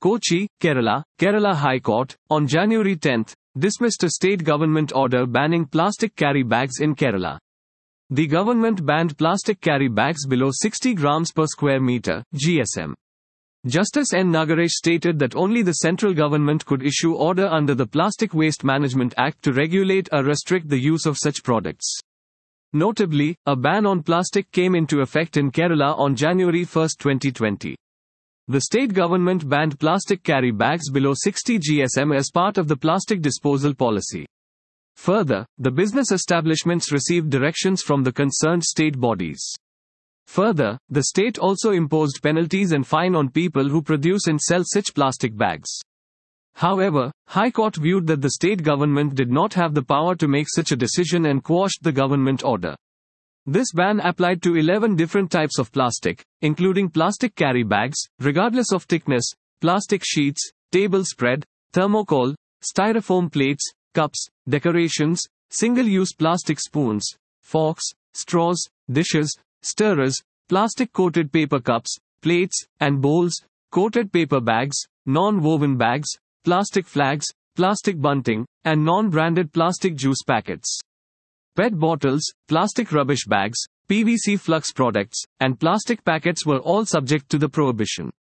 Kochi, Kerala. Kerala High Court, on January 10, dismissed a state government order banning plastic carry bags in Kerala. The government banned plastic carry bags below 60 grams per square meter, GSM. Justice N. Nagaresh stated that only the central government could issue order under the Plastic Waste Management Act to regulate or restrict the use of such products. Notably, a ban on plastic came into effect in Kerala on January 1, 2020. The state government banned plastic carry bags below 60 GSM as part of the plastic disposal policy. Further, the business establishments received directions from the concerned state bodies. Further, the state also imposed penalties and fine on people who produce and sell such plastic bags. However, High Court viewed that the state government did not have the power to make such a decision and quashed the government order. This ban applied to 11 different types of plastic, including plastic carry bags, regardless of thickness, plastic sheets, table spread, thermocol, styrofoam plates, cups, decorations, single-use plastic spoons, forks, straws, dishes, stirrers, plastic-coated paper cups, plates, and bowls, coated paper bags, non-woven bags, plastic flags, plastic bunting, and non-branded plastic juice packets. PET bottles, plastic rubbish bags, PVC flux products, and plastic packets were all subject to the prohibition.